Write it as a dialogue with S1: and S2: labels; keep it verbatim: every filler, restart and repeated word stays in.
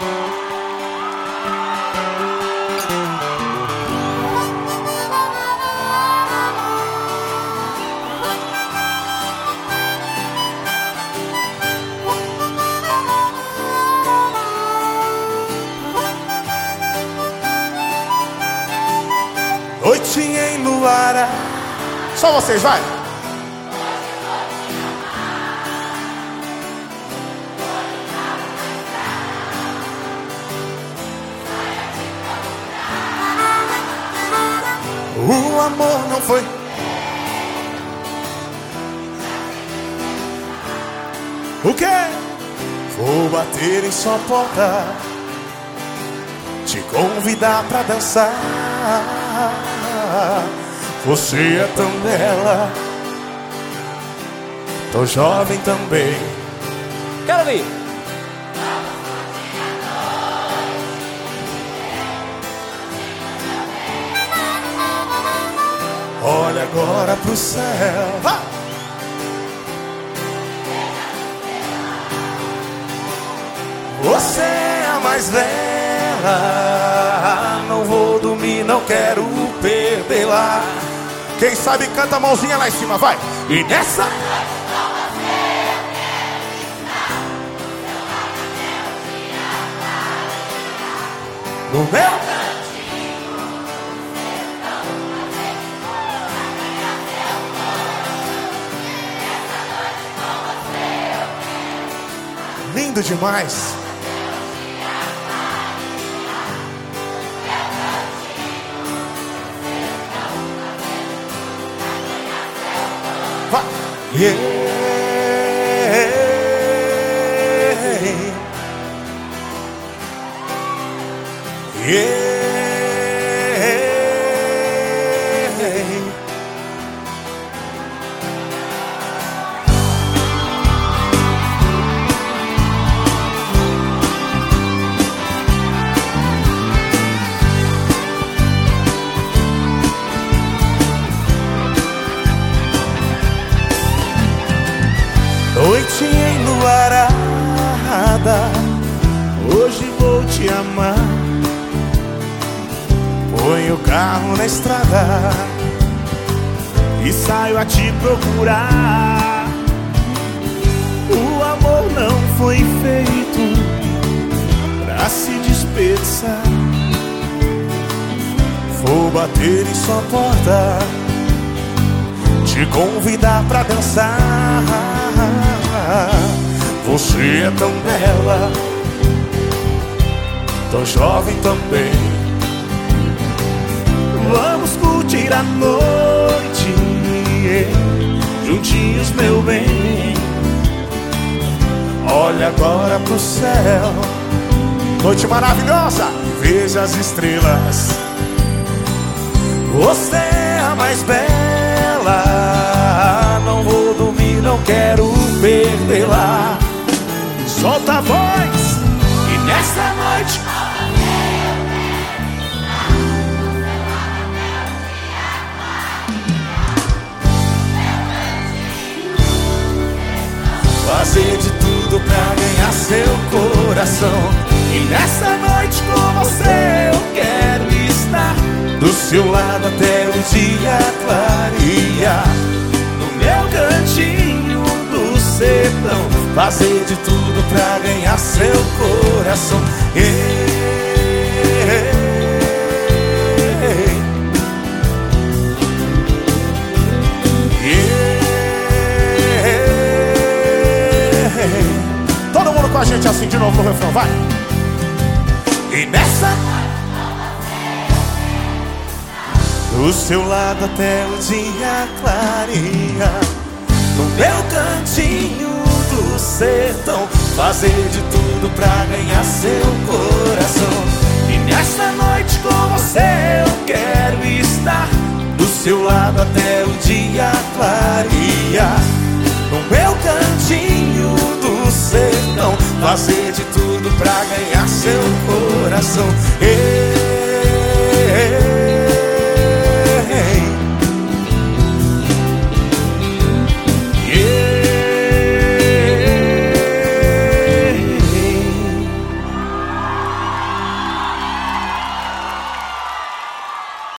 S1: Noite em luar. Só vocês, vai! O amor não foi. O quê? Vou bater em sua porta, te convidar pra dançar. Você é tão bela, tão jovem também.
S2: Quero ouvir.
S1: Olha agora pro céu. Ah! Você é a mais bela, não vou dormir, não quero perdê-la. Quem sabe canta a mãozinha lá em cima, vai. E nessa no meu lindo demais. Vai. Yeah. Yeah. Noite enluarada, hoje vou te amar. Ponho o carro na estrada e saio a te procurar. O amor não foi feito pra se desperdiçar. Vou bater em sua porta, te convidar pra dançar. Você é tão bela, tão jovem também. Vamos curtir a noite juntinhos, meu bem. Olha agora pro céu, noite maravilhosa, veja as estrelas. Você é a mais bela, não vou dormir, não quero perdê-la. Solta a voz e nessa noite fazer de tudo pra ganhar seu coração. E nessa noite com você eu quero estar do seu lado até o dia clarear. No meu cantinho do sertão, fazer de tudo pra ganhar seu coração. Yeah. Todo mundo com a gente assim de novo no refrão, vai! E nessa do seu lado até o dia clarear. No meu cantinho do sertão, fazer de tudo pra ganhar seu coração. E nessa noite com você eu quero estar do seu lado até o dia clarear. No meu cantinho do sertão, fazer de tudo pra ganhar seu coração. Eu